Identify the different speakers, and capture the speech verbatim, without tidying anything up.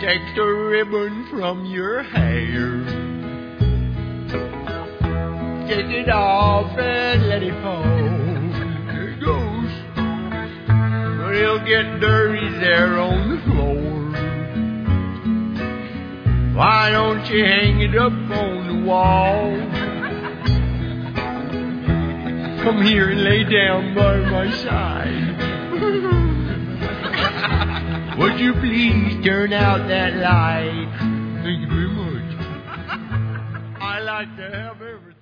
Speaker 1: take the ribbon from your hair. Take it off and let it fall. There it goes. But it'll get dirty there on the floor. Why don't you hang it up on the wall? Come here and lay down by my side. Would you please turn out that light? Thank you very much. I like to have everything.